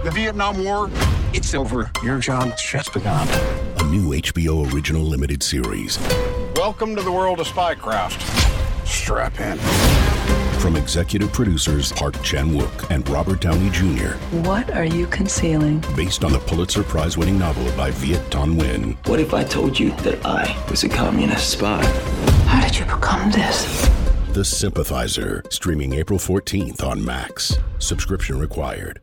The Vietnam War, it's over. Your job's just begun. A new HBO original limited series. Welcome to the world of spycraft. Strap in. From executive producers Park Chan-wook and Robert Downey Jr. What are you concealing? Based on the Pulitzer Prize-winning novel by Viet Thanh Nguyen. What if I told you that I was a communist spy? How did you become this? The Sympathizer, streaming April 14th on Max. Subscription required.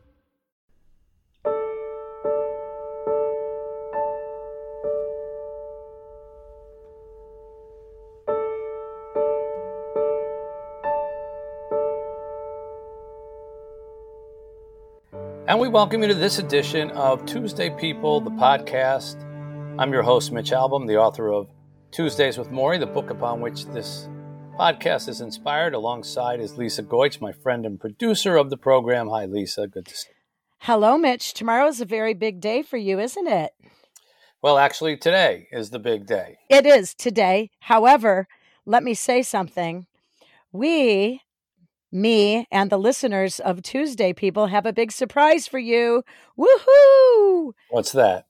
And we welcome you to this edition of Tuesday People, the podcast. I'm your host, Mitch Albom, the author of Tuesdays with Morrie, the book upon which this podcast is inspired. Alongside is Lisa Goich, my friend and producer of the program. Hi, Lisa. Good to see you. Hello, Mitch. Tomorrow's a very big day for you, isn't it? Well, actually, today is the big day. It is today. However, let me say something. Me and the listeners of Tuesday People have a big surprise for you. Woohoo! What's that?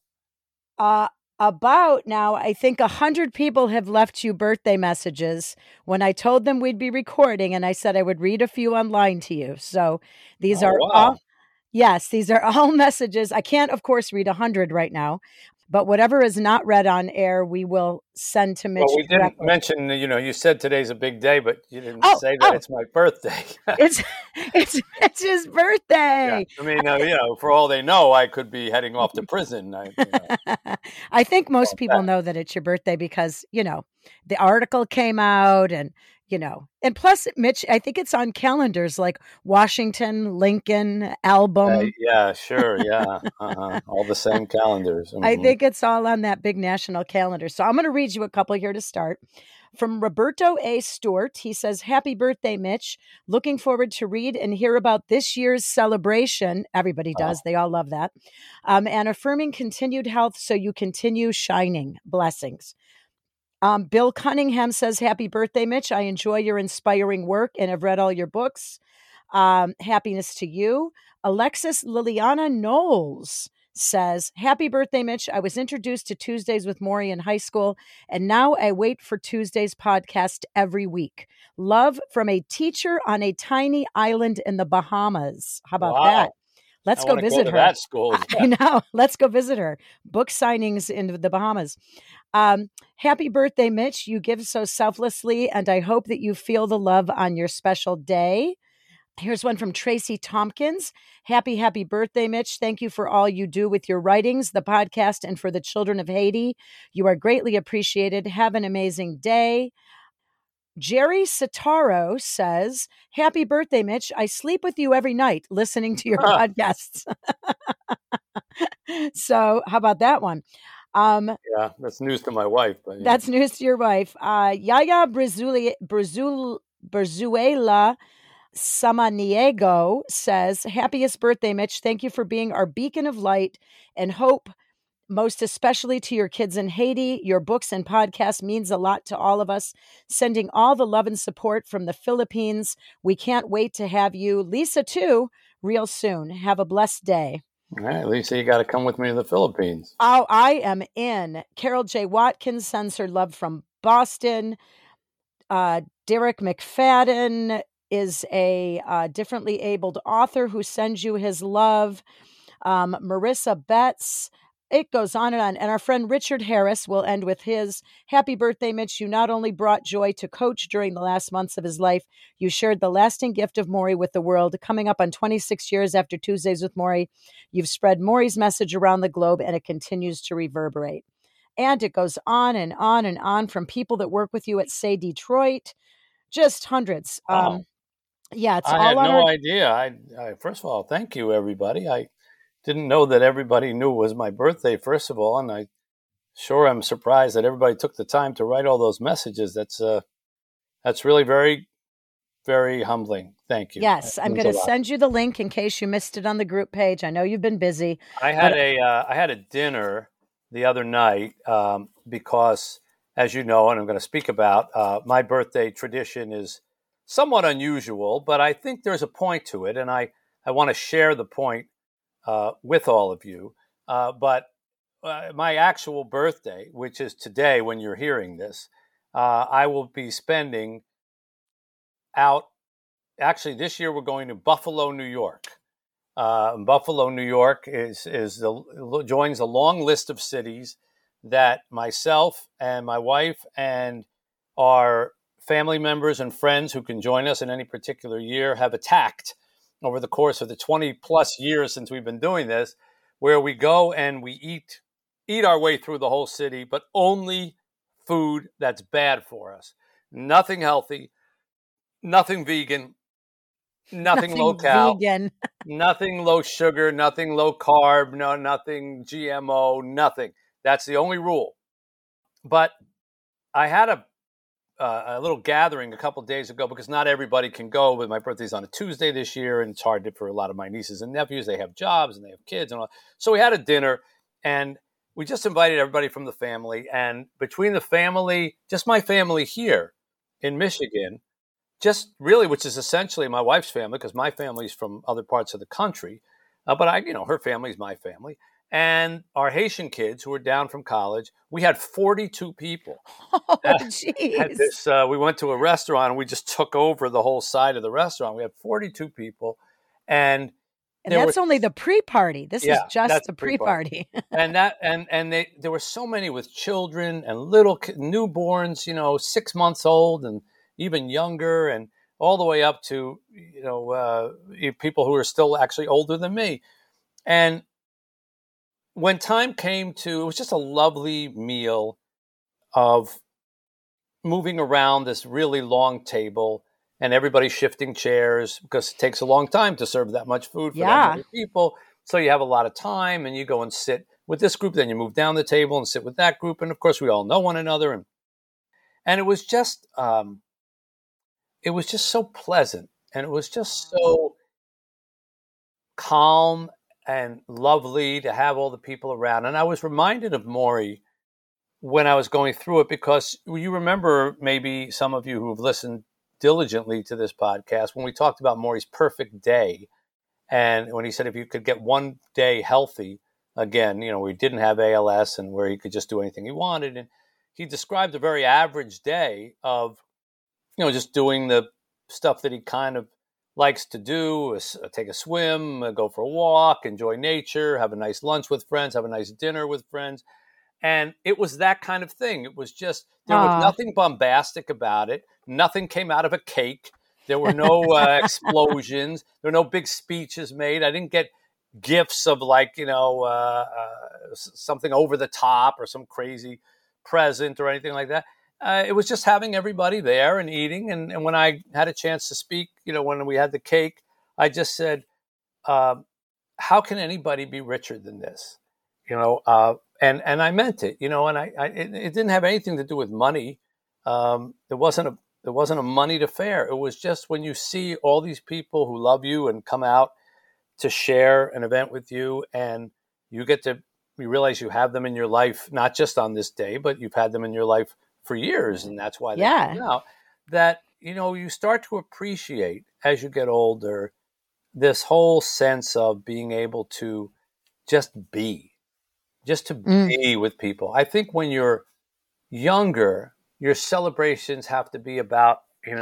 About now, I think 100 people have left you birthday messages when I told them we'd be recording, and I said I would read a few online to you. So these are all, yes, these are all messages. I can't, of course, read 100 right now, but whatever is not read on air, we will send to Mitch. Well, we didn't mention, you said today's a big day, but you didn't say that it's my birthday. It's his birthday. Yeah. I mean, for all they know, I could be heading off to prison. I think most people know that it's your birthday because, the article came out and plus, Mitch, I think it's on calendars like Washington, Lincoln, album. Yeah, sure. Yeah. All the same calendars. Mm-hmm. I think it's all on that big national calendar. So I'm going to read you a couple here to start. From Roberto A. Stewart, he says, "Happy birthday, Mitch. Looking forward to read and hear about this year's celebration." Everybody does. They all love that. And affirming continued health so you continue shining. Blessings. Bill Cunningham says, "Happy birthday, Mitch. I enjoy your inspiring work and have read all your books. Happiness to you." Alexis Liliana Knowles says, "Happy birthday, Mitch. I was introduced to Tuesdays with Morrie in high school, and now I wait for Tuesday's podcast every week. Love from a teacher on a tiny island in the Bahamas." How about that? Let's go visit her. That school. I know. Let's go visit her. Book signings in the Bahamas. Happy birthday, Mitch. You give so selflessly, and I hope that you feel the love on your special day. Here's one from Tracy Tompkins. Happy birthday, Mitch. Thank you for all you do with your writings, the podcast, and for the children of Haiti. You are greatly appreciated. Have an amazing day. Jerry Sitaro says, "Happy birthday, Mitch. I sleep with you every night listening to your podcasts." So how about that one? Yeah, that's news to my wife. But, That's news to your wife. Yaya Brazuela Samaniego says, "Happiest birthday, Mitch. Thank you for being our beacon of light and hope, most especially to your kids in Haiti. Your books and podcasts means a lot to all of us. Sending all the love and support from the Philippines. We can't wait to have you, Lisa, too, real soon. Have a blessed day." All right, Lisa, you got to come with me to the Philippines. Oh, I am in. Carol J. Watkins sends her love from Boston. Derek McFadden is a differently abled author who sends you his love. Marissa Betts. It goes on and on. And our friend Richard Harris will end with his, "Happy birthday, Mitch. You not only brought joy to Coach during the last months of his life, you shared the lasting gift of Morrie with the world. Coming up on 26 years after Tuesdays with Morrie, you've spread Morrie's message around the globe, and it continues to reverberate." And it goes on and on and on from people that work with you at Say Detroit, just hundreds. Wow. Yeah, it's I all had on no idea. I first of all, thank you, everybody. I didn't know that everybody knew it was my birthday, first of all, and I sure am surprised that everybody took the time to write all those messages. That's really very, very humbling. Thank you. Yes, I'm going to send you the link in case you missed it on the group page. I know you've been busy. I had a dinner the other night because, as you know, and I'm going to speak about, my birthday tradition is somewhat unusual, but I think there's a point to it, and I want to share the point with all of you. But my actual birthday, which is today when you're hearing this, I will be spending out. Actually, this year we're going to Buffalo, New York. Buffalo, New York joins a long list of cities that myself and my wife and our family members and friends who can join us in any particular year have attacked over the course of the 20 plus years since we've been doing this, where we go and we eat our way through the whole city, but only food that's bad for us. Nothing healthy, nothing vegan, nothing low cal, nothing low sugar, nothing low carb, nothing GMO, nothing. That's the only rule. But I had a little gathering a couple of days ago because not everybody can go. But my birthday's on a Tuesday this year, and it's hard for a lot of my nieces and nephews. They have jobs and they have kids and all. So we had a dinner, and we just invited everybody from the family. And between the family, just my family here in Michigan, just really, which is essentially my wife's family, because my family's from other parts of the country, but her family's my family, and our Haitian kids who were down from college. We had 42 people. Oh, jeez. We went to a restaurant and we just took over the whole side of the restaurant. We had 42 people, and that's only the pre-party. This is just the pre-party. and there were so many with children and little newborns, 6 months old and even younger, and all the way up to people who are still actually older than me. And when time came it was just a lovely meal of moving around this really long table and everybody shifting chairs because it takes a long time to serve that much food for that many people. So you have a lot of time, and you go and sit with this group, then you move down the table and sit with that group. And of course we all know one another. And it was just so pleasant, and it was just so calm and lovely to have all the people around. And I was reminded of Maury when I was going through it, because you remember, maybe some of you who have listened diligently to this podcast, when we talked about Maury's perfect day, and when he said if you could get one day healthy again, we didn't have ALS and where he could just do anything he wanted. And he described a very average day of just doing the stuff that he kind of likes to do, take a swim, go for a walk, enjoy nature, have a nice lunch with friends, have a nice dinner with friends. And it was that kind of thing. It was just, there was nothing bombastic about it. Nothing came out of a cake. There were no explosions. There were no big speeches made. I didn't get gifts of something over the top or some crazy present or anything like that. It was just having everybody there and eating. And when I had a chance to speak, when we had the cake, I just said, how can anybody be richer than this? And I meant it, and it didn't have anything to do with money. There wasn't a moneyed affair. It was just when you see all these people who love you and come out to share an event with you, and you realize you have them in your life, not just on this day, but you've had them in your life for years, and that's why they come out, that, you start to appreciate as you get older, this whole sense of being able to just be with people. I think when you're younger, your celebrations have to be about,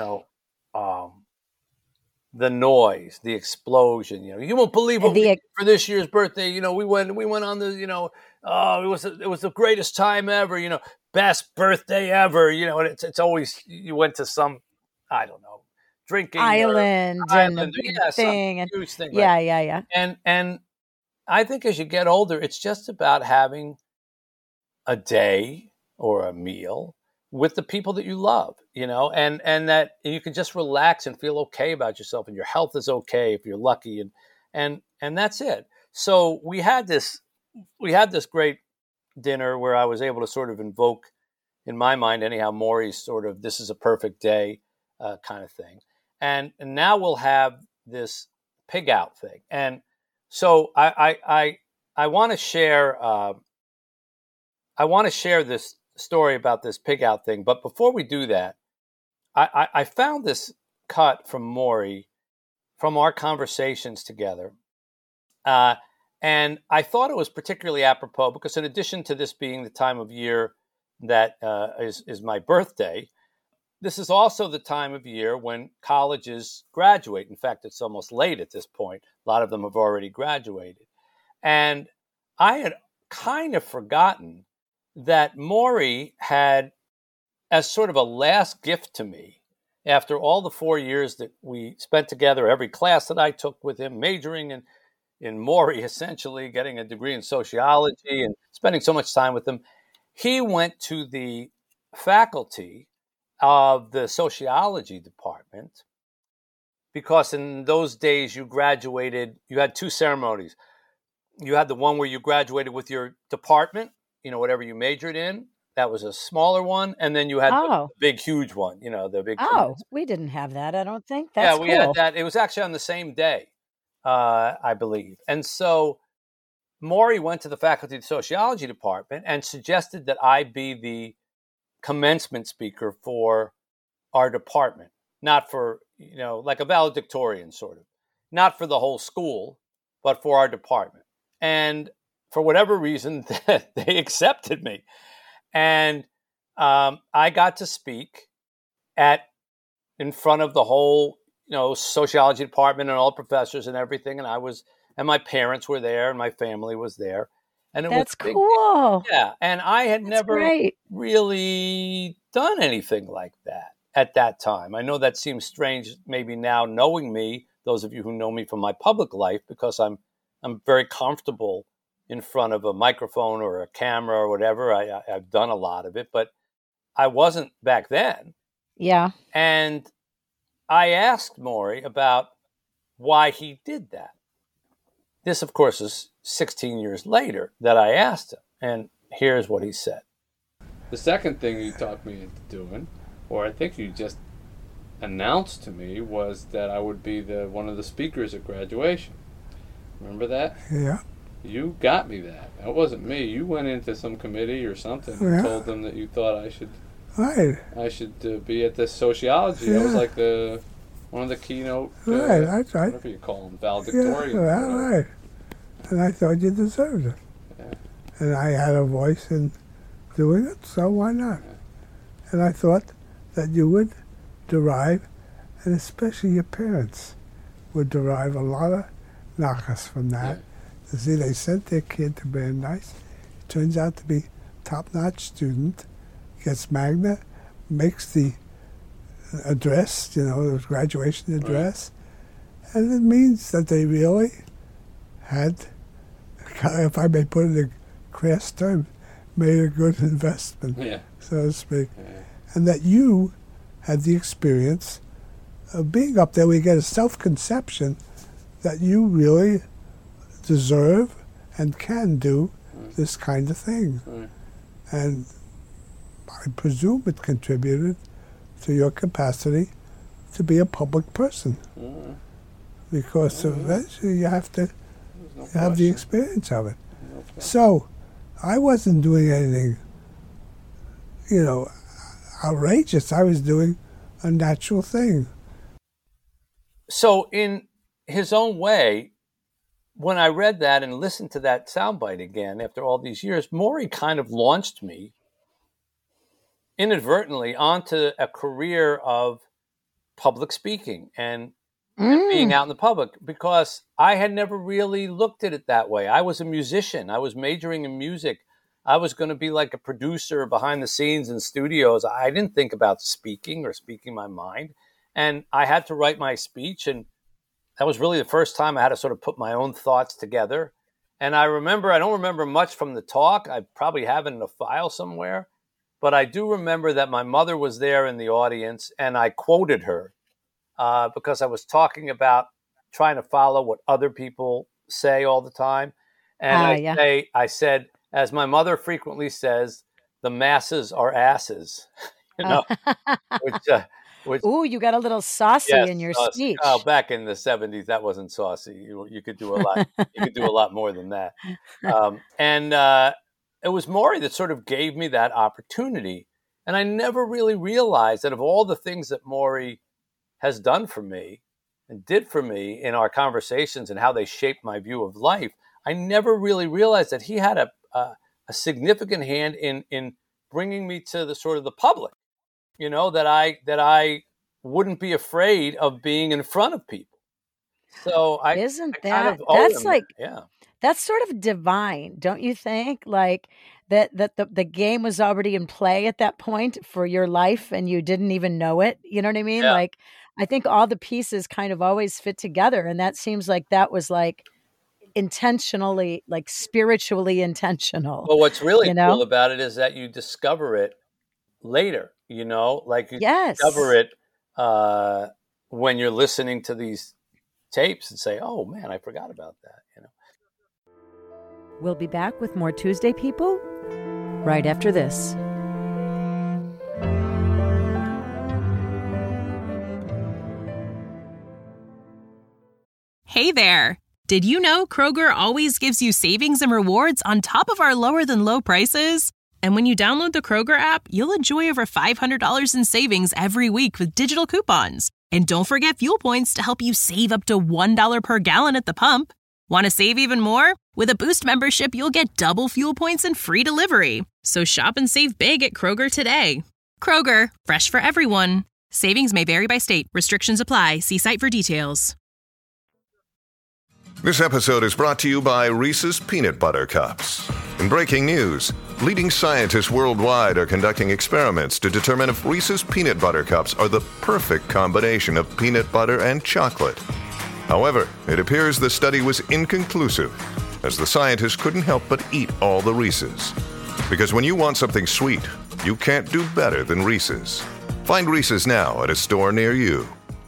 the noise, the explosion. You won't believe what we did for this year's birthday. We went on the, it was the greatest time ever. Best birthday ever. And it's always, you went to some, I don't know, drinking island and a big thing, and huge thing. Yeah. And I think as you get older, it's just about having a day or a meal with the people that you love, and that you can just relax and feel okay about yourself, and your health is okay if you're lucky, and that's it. So we had this great dinner where I was able to sort of invoke, in my mind anyhow, Maury's sort of "this is a perfect day" kind of thing, and now we'll have this pig out thing, and so I want to share this story about this pig out thing. But before we do that, I found this cut from Maury from our conversations together. And And I thought it was particularly apropos because in addition to this being the time of year that is my birthday, this is also the time of year when colleges graduate. In fact, it's almost late at this point. A lot of them have already graduated. And I had kind of forgotten that Maury had, as sort of a last gift to me, after all the 4 years that we spent together, every class that I took with him, majoring in Maury, essentially, getting a degree in sociology and spending so much time with him, he went to the faculty of the sociology department because in those days you graduated, you had two ceremonies. You had the one where you graduated with your department, whatever you majored in. That was a smaller one. And then you had the big, huge one, the big. We didn't have that, I don't think. That's we had that. It was actually on the same day, I believe. And so Maury went to the faculty of the sociology department and suggested that I be the commencement speaker for our department, not for, like a valedictorian sort of, not for the whole school, but for our department. And for whatever reason, they accepted me. And I got to speak in front of the whole, sociology department and all the professors and everything. And my parents were there and my family was there. And That's cool. Yeah. And I had never really done anything like that at that time. I know that seems strange maybe now knowing me, those of you who know me from my public life, because I'm very comfortable in front of a microphone or a camera or whatever. I've done a lot of it, but I wasn't back then. Yeah. And I asked Maury about why he did that. This, of course, is 16 years later that I asked him, and here's what he said. The second thing you talked me into doing, or I think you just announced to me, was that I would be one of the speakers at graduation. Remember that? Yeah. You got me that. That wasn't me. You went into some committee or something and told them that you thought I should be at this sociology. Yeah. I was like one of the keynote, that's right. whatever you call them, valedictorians. Yeah, right. And I thought you deserved it. Yeah. And I had a voice in doing it, so why not? Yeah. And I thought that you would derive, and especially your parents, would derive a lot of nachas from that. Yeah. You see, they sent their kid to Brandeis. It turns out to be top-notch student, gets magna, makes the address, the graduation address. Right. And it means that they really had, if I may put it in a crass term, made a good investment, so to speak. Yeah. And that you had the experience of being up there. We get a self-conception that you really deserve and can do this kind of thing. Right. And I presume it contributed to your capacity to be a public person. Because eventually you have to have the experience of it. So I wasn't doing anything, outrageous. I was doing a natural thing. So in his own way, when I read that and listened to that soundbite again after all these years, Maury kind of launched me inadvertently onto a career of public speaking and being out in the public, because I had never really looked at it that way. I was a musician. I was majoring in music. I was going to be like a producer behind the scenes in studios. I didn't think about speaking or speaking my mind. And I had to write my speech, and that was really the first time I had to sort of put my own thoughts together. And I don't remember much from the talk. I probably have it in a file somewhere. But I do remember that my mother was there in the audience, and I quoted her because I was talking about trying to follow what other people say all the time. And I said, as my mother frequently says, the masses are asses, which you got a little saucy in your speech. Oh, back in the 70s, that wasn't saucy. You could do a lot. You could do a lot more than that. It was Maury that sort of gave me that opportunity. And I never really realized that of all the things that Maury has done for me and did for me in our conversations and how they shaped my view of life, I never really realized that he had a significant hand in bringing me to the sort of the public, that I wouldn't be afraid of being in front of people. So that's sort of divine, don't you think? Like that the game was already in play at that point for your life and you didn't even know it. You know what I mean? Yeah. Like, I think all the pieces kind of always fit together. And that seems like that was like intentionally, like spiritually intentional. Well, what's really cool about it is that you discover it later, like you discover it when you're listening to these tapes and say, oh man, I forgot about that. We'll be back with more Tuesday People right after this. Hey there. Did you know Kroger always gives you savings and rewards on top of our lower than low prices? And when you download the Kroger app, you'll enjoy over $500 in savings every week with digital coupons. And don't forget fuel points to help you save up to $1 per gallon at the pump. Want to save even more? With a Boost membership, you'll get double fuel points and free delivery. So shop and save big at Kroger today. Kroger, fresh for everyone. Savings may vary by state. Restrictions apply. See site for details. This episode is brought to you by Reese's Peanut Butter Cups. In breaking news, leading scientists worldwide are conducting experiments to determine if Reese's Peanut Butter Cups are the perfect combination of peanut butter and chocolate. However, it appears the study was inconclusive, as the scientists couldn't help but eat all the Reese's. Because when you want something sweet, you can't do better than Reese's. Find Reese's now at a store near you.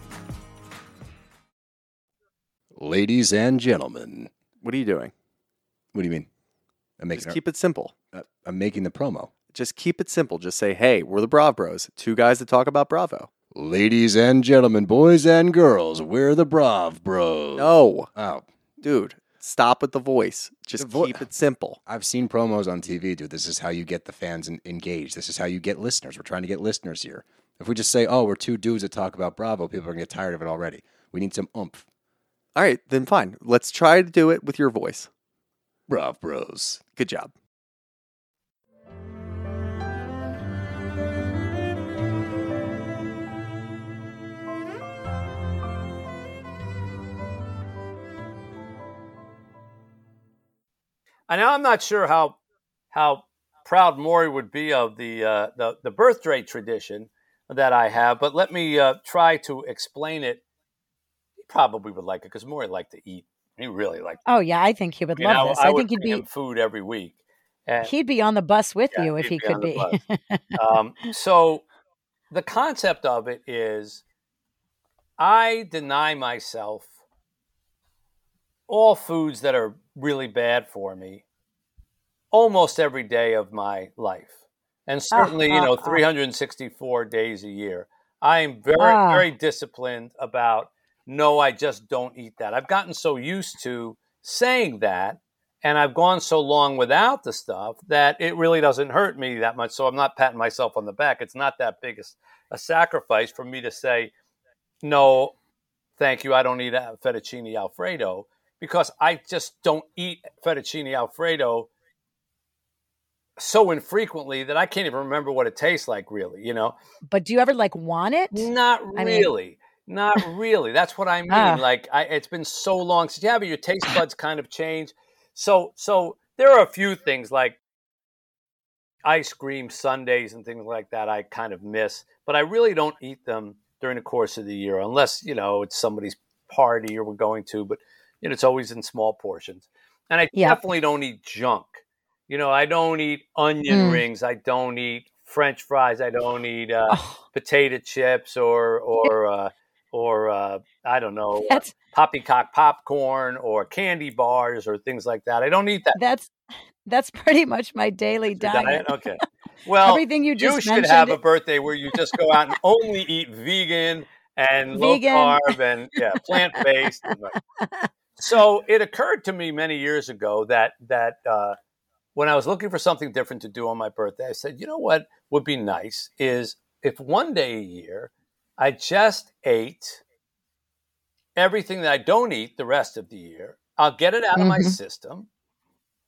Ladies and gentlemen. What are you doing? What do you mean? Just keep it simple. I'm making the promo. Just keep it simple. Just say, hey, we're the Brav Bros. Two guys that talk about Bravo. Ladies and gentlemen, boys and girls, we're the Brav Bros. No. Oh. Dude, stop with the voice. Just keep it simple. I've seen promos on TV, dude. This is how you get the fans engaged. This is how you get listeners. We're trying to get listeners here. If we just say, oh, we're two dudes that talk about Bravo, people are going to get tired of it already. We need some oomph. All right, then fine. Let's try to do it with your voice. Brav Bros. Good job. I know I'm not sure how proud Maury would be of the birthday tradition that I have, but let me try to explain it. He probably would like it because Maury liked to eat. He really liked. Oh yeah, I think he would love this. I think he'd be food every week. And he'd be on the bus with you if he could be. So the concept of it is, I deny myself all foods that are really bad for me almost every day of my life. And certainly, 364 days a year. I am very, very disciplined about, no, I just don't eat that. I've gotten so used to saying that, and I've gone so long without the stuff that it really doesn't hurt me that much. So I'm not patting myself on the back. It's not that big a sacrifice for me to say, no, thank you, I don't eat fettuccine Alfredo, because I just don't eat fettuccine Alfredo so infrequently that I can't even remember what it tastes like, really, But do you ever want it? Not really. Not really. That's what I mean. It's been so long since but your taste buds kind of change. So there are a few things like ice cream sundaes and things like that I kind of miss, but I really don't eat them during the course of the year unless, it's somebody's party or we're going to, but it's always in small portions. And I definitely don't eat junk. I don't eat onion rings. I don't eat French fries. I don't eat potato chips or I don't know, poppycock popcorn or candy bars or things like that. I don't eat that. That's pretty much my daily diet. Okay. Well, everything you should have a birthday where you just go out and only eat vegan and low carb and plant-based. So it occurred to me many years ago that when I was looking for something different to do on my birthday, I said, you know what would be nice is if one day a year I just ate everything that I don't eat the rest of the year. I'll get it out of my system.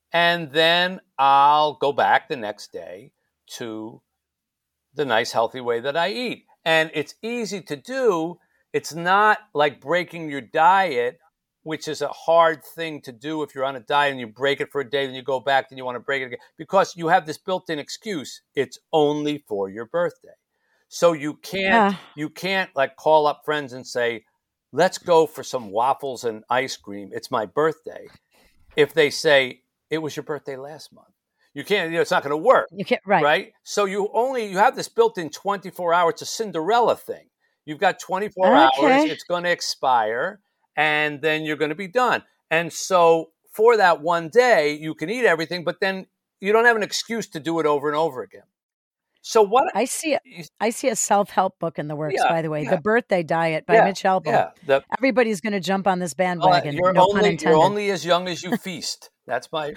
And then I'll go back the next day to the nice, healthy way that I eat. And it's easy to do. It's not like breaking your diet, which is a hard thing to do if you're on a diet and you break it for a day, then you go back, then you want to break it again. Because you have this built-in excuse. It's only for your birthday. So you can't like call up friends and say, let's go for some waffles and ice cream. It's my birthday. If they say, it was your birthday last month. You can't, it's not going to work. You can't, right? So you have this built-in 24 hours. It's a Cinderella thing. You've got 24 hours. It's going to expire, and then you're going to be done. And so for that one day, you can eat everything, but then you don't have an excuse to do it over and over again. So what I see a self-help book in the works, by the way, The Birthday Diet by Mitch Albom. Everybody's going to jump on this bandwagon. You're only as young as you feast. That's my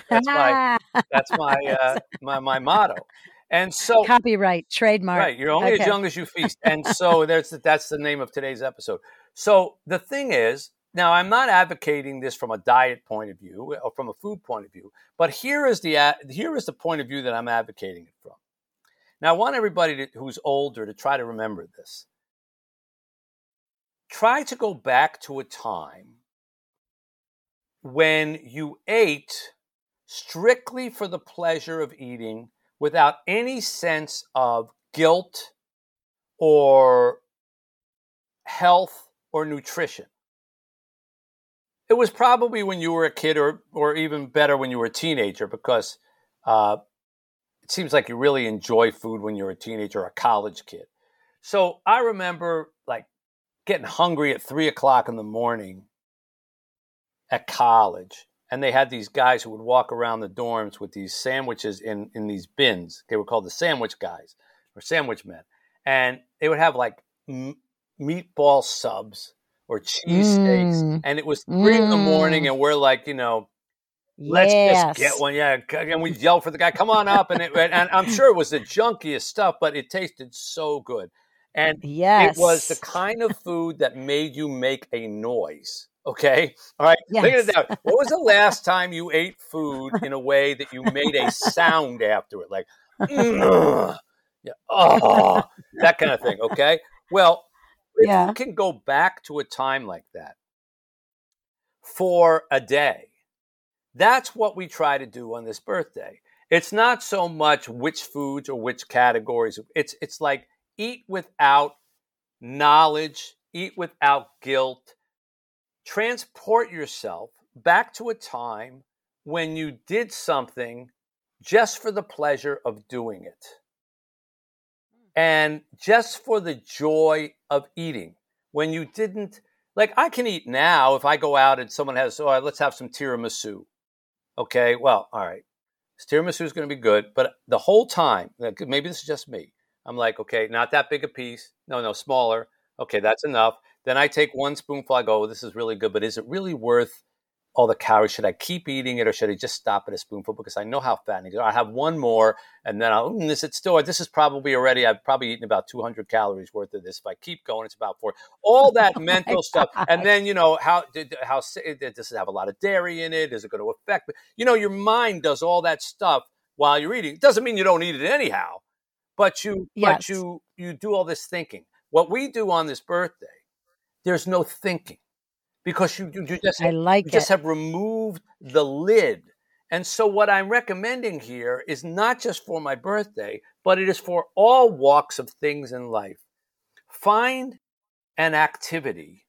motto. And so copyright, trademark. Right, you're only as young as you feast. And so that's the name of today's episode. So the thing is, now I'm not advocating this from a diet point of view or from a food point of view, but here is the point of view that I'm advocating it from. Now, I want everybody who's older to try to remember this. Try to go back to a time when you ate strictly for the pleasure of eating without any sense of guilt or health or nutrition. It was probably when you were a kid or even better when you were a teenager because it seems like you really enjoy food when you're a teenager or a college kid. So I remember like getting hungry at 3:00 in the morning at college. And they had these guys who would walk around the dorms with these sandwiches in these bins. They were called the sandwich guys or sandwich men. And they would have like meatball subs or cheesesteaks. And it was 3 a.m. and we're like, let's just get one. Yeah. And we'd yell for the guy, come on up. And I'm sure it was the junkiest stuff, but it tasted so good. And it was the kind of food that made you make a noise. Okay. All right. Yes. Think of it down. What was the last time you ate food in a way that you made a sound after it? Like, that kind of thing. Okay. Well, if you can go back to a time like that for a day, that's what we try to do on this birthday. It's not so much which foods or which categories. It's like eat without knowledge, eat without guilt. Transport yourself back to a time when you did something just for the pleasure of doing it and just for the joy of eating. When you didn't, like I can eat now if I go out and someone has, let's have some tiramisu. Okay, well, all right. Tiramisu is going to be good, but the whole time, maybe this is just me. I'm like, okay, not that big a piece. No, smaller. Okay, that's enough. Then I take one spoonful. I go, this is really good, but is it really worth all the calories? Should I keep eating it or should I just stop at a spoonful? Because I know how fattening it is. I have one more and then this is probably already, I've probably eaten about 200 calories worth of this. If I keep going, it's about 4. All that mental stuff. And then, how does it have a lot of dairy in it? Is it going to affect me? Your mind does all that stuff while you're eating. It doesn't mean you don't eat it anyhow, but you do all this thinking. What we do on this birthday, there's no thinking because you just have removed the lid. And so what I'm recommending here is not just for my birthday, but it is for all walks of things in life. Find an activity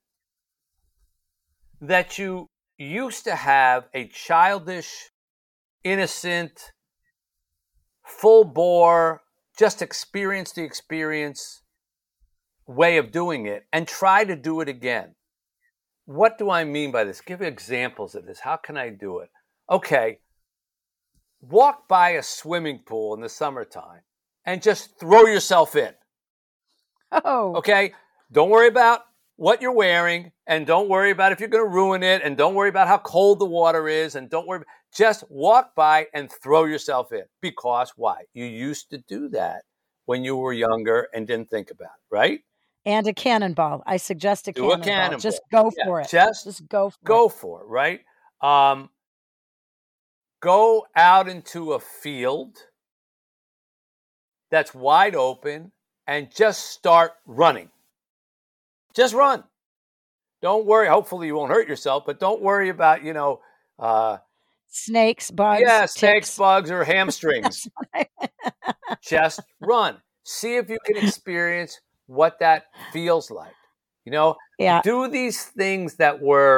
that you used to have a childish, innocent, full bore, just experience the experience way of doing it and try to do it again. What do I mean by this? Give examples of this. How can I do it? Okay. Walk by a swimming pool in the summertime and just throw yourself in. Oh. Okay? Don't worry about what you're wearing and don't worry about if you're going to ruin it and don't worry about how cold the water is and don't worry. Just walk by and throw yourself in. Because why? You used to do that when you were younger and didn't think about it, right? And a cannonball. I suggest a cannonball. Do a cannonball. Just go for it. Just go for it. Go for it, right? go out into a field that's wide open and just start running. Just run. Don't worry. Hopefully you won't hurt yourself, but don't worry about, snakes, bugs. Yeah, ticks. snakes, bugs, or hamstrings. Just run. See if you can experience what that feels like. Do these things that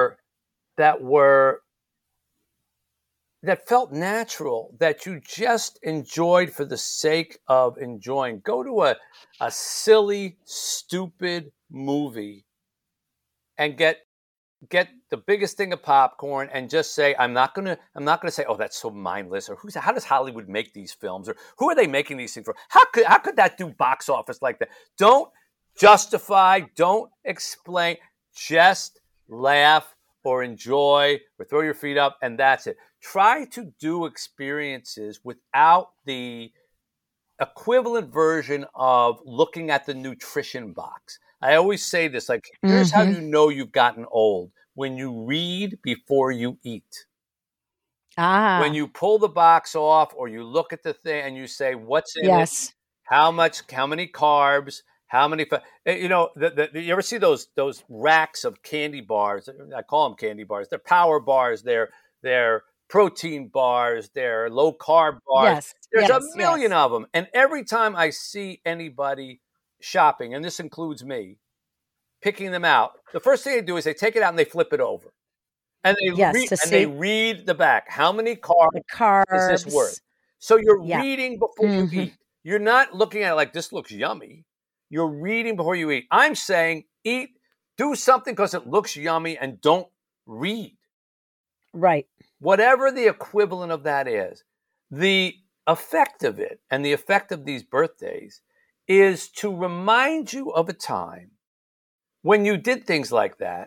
felt natural, that you just enjoyed for the sake of enjoying. Go to a silly, stupid movie and get the biggest thing of popcorn and just say, I'm not gonna say, oh, that's so mindless, or how does Hollywood make these films, or who are they making these things for? How could that do box office like that? Don't justify, don't explain, just laugh or enjoy or throw your feet up, and that's it. Try to do experiences without the equivalent version of looking at the nutrition box. I always say this, like, here's how you know you've gotten old. When you read before you eat. When you pull the box off or you look at the thing and you say, what's in it? How many carbs? How many, you ever see those racks of candy bars? I call them candy bars. They're power bars. They're protein bars. They're low carb bars. There's a million of them. And every time I see anybody shopping, and this includes me, picking them out, the first thing they do is they take it out and they flip it over. And they read the back. How many carbs is this worth? So you're reading before you eat. You're not looking at it like, this looks yummy. You're reading before you eat. I'm saying eat, do something because it looks yummy, and don't read. Right. Whatever the equivalent of that is, the effect of it and the effect of these birthdays is to remind you of a time when you did things like that.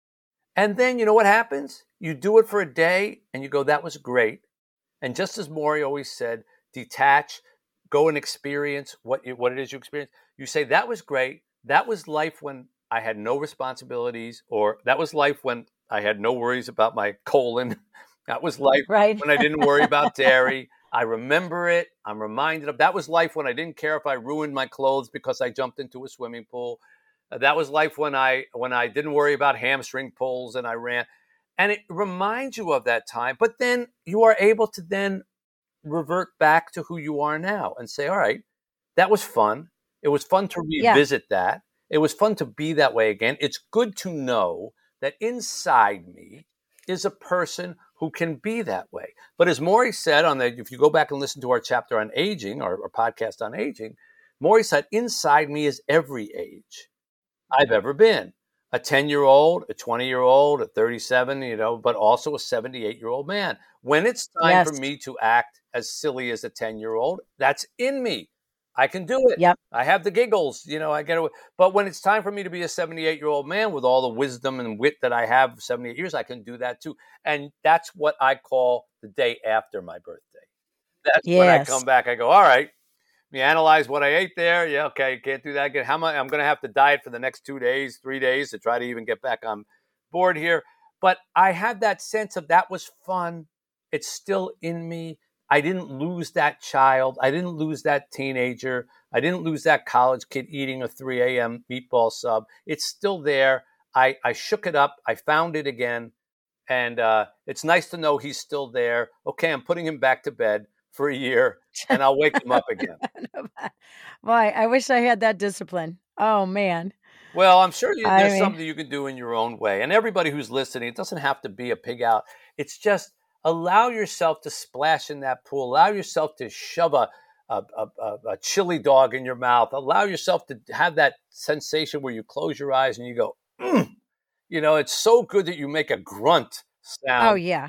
And then you know what happens? You do it for a day and you go, that was great. And just as Maury always said, detach, go and experience what it is you experience. You say, that was great. That was life when I had no responsibilities, or that was life when I had no worries about my colon. That was life when I didn't worry about dairy. I remember it. I'm reminded of that was life when I didn't care if I ruined my clothes because I jumped into a swimming pool. That was life when I didn't worry about hamstring pulls and I ran. And it reminds you of that time. But then you are able to then revert back to who you are now and say, all right, that was fun. It was fun to revisit that. It was fun to be that way again. It's good to know that inside me is a person who can be that way. But as Maury said, if you go back and listen to our chapter on aging, or podcast on aging, Maury said, inside me is every age I've ever been. A 10-year-old, a 20-year-old, a 37, but also a 78-year-old man. When it's time for me to act as silly as a 10-year-old, that's in me. I can do it. Yep. I have the giggles, I get it. But when it's time for me to be a 78-year-old man with all the wisdom and wit that I have 78 years, I can do that too. And that's what I call the day after my birthday. That's when I come back, I go, all right, you analyze what I ate there. Yeah, okay, can't do that again. I'm going to have to diet for the next 2 days, 3 days to try to even get back on board here. But I had that sense of that was fun. It's still in me. I didn't lose that child. I didn't lose that teenager. I didn't lose that college kid eating a 3 a.m. meatball sub. It's still there. I shook it up. I found it again. And it's nice to know he's still there. Okay, I'm putting him back to bed for a year, and I'll wake him up again. Boy, I wish I had that discipline. Oh, man. Well, I'm sure there's something you can do in your own way. And everybody who's listening, it doesn't have to be a pig out. It's just allow yourself to splash in that pool. Allow yourself to shove a chili dog in your mouth. Allow yourself to have that sensation where you close your eyes and you go, it's so good that you make a grunt sound. Oh, yeah.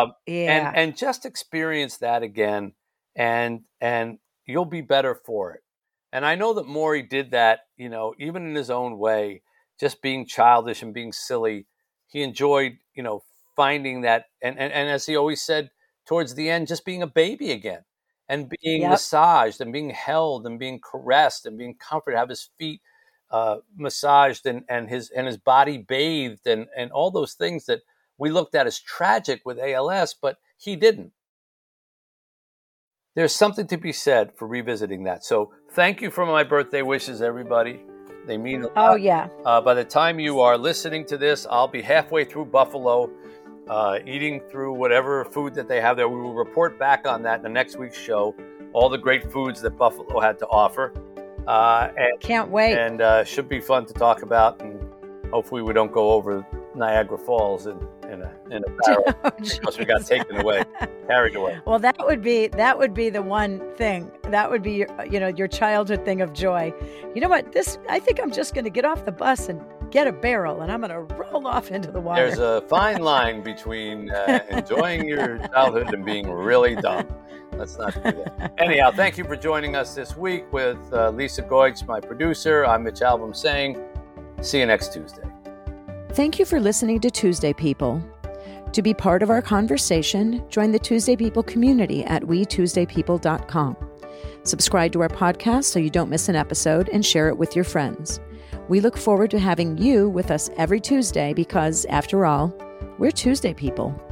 And just experience that again, and you'll be better for it. And I know that Maury did that, even in his own way, just being childish and being silly. He enjoyed, finding that, and as he always said towards the end, just being a baby again, and being massaged and being held and being caressed and being comforted, have his feet massaged and his body bathed and all those things that we looked at as tragic with ALS, but he didn't. there's something to be said for revisiting that. So thank you for my birthday wishes, everybody. They mean a lot. Oh, yeah. By the time you are listening to this, I'll be halfway through Buffalo, eating through whatever food that they have there. We will report back on that in the next week's show, all the great foods that Buffalo had to offer. And can't wait. And should be fun to talk about. And hopefully we don't go over Niagara Falls in a barrel because we got carried away. Well, that would be the one thing. That would be your childhood thing of joy. You know what? I think I'm just going to get off the bus and get a barrel, and I'm going to roll off into the water. There's a fine line between enjoying your childhood and being really dumb. Let's not do that. Anyhow, thank you for joining us this week with Lisa Goich, my producer. I'm Mitch Albom saying, see you next Tuesday. Thank you for listening to Tuesday People. To be part of our conversation, join the Tuesday People community at wetuesdaypeople.com. Subscribe to our podcast so you don't miss an episode and share it with your friends. We look forward to having you with us every Tuesday because, after all, we're Tuesday People.